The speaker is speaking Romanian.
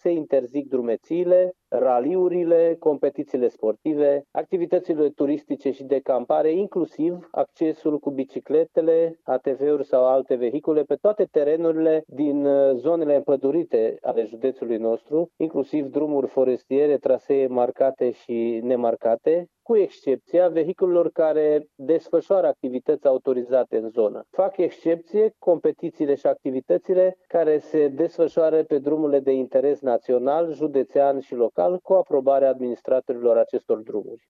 se interzic drumețiile, raliurile, competițiile sportive, activitățile turistice și de campare, inclusiv accesul cu bicicletele, ATV-uri sau alte vehicule pe toate terenurile din zonele împădurite ale județului nostru, inclusiv drumuri forestiere, trasee marcate și nemarcate, cu excepția vehiculelor care desfășoară activități autorizate în zonă. Fac excepție competițiile și activitățile care se desfășoară pe drumurile de interes național, județean și local, cu aprobarea administratorilor acestor drumuri.